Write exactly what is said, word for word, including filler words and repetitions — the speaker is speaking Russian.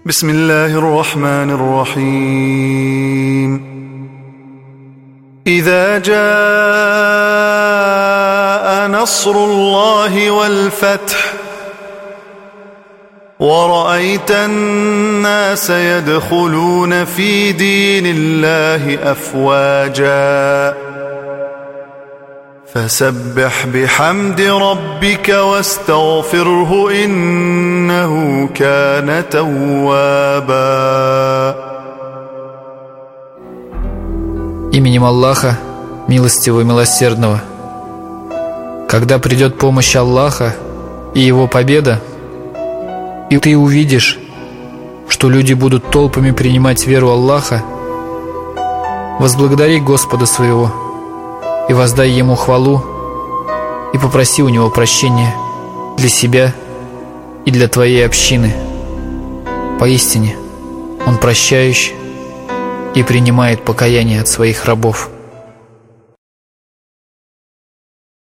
بسم الله الرحمن الرحيم إذا جاء نصر الله والفتح ورأيت الناس يدخلون في دين الله أفواجا فسبح بحمد ربك واستغفره إنه كان توابا. Именем Аллаха, милостивого и милосердного. Когда придет помощь Аллаха и Его победа, и ты увидишь, что люди будут толпами принимать веру Аллаха, возблагодари Господа своего и воздай Ему хвалу, и попроси у Него прощения для себя и для твоей общины. Поистине, Он прощающий и принимает покаяние от своих рабов.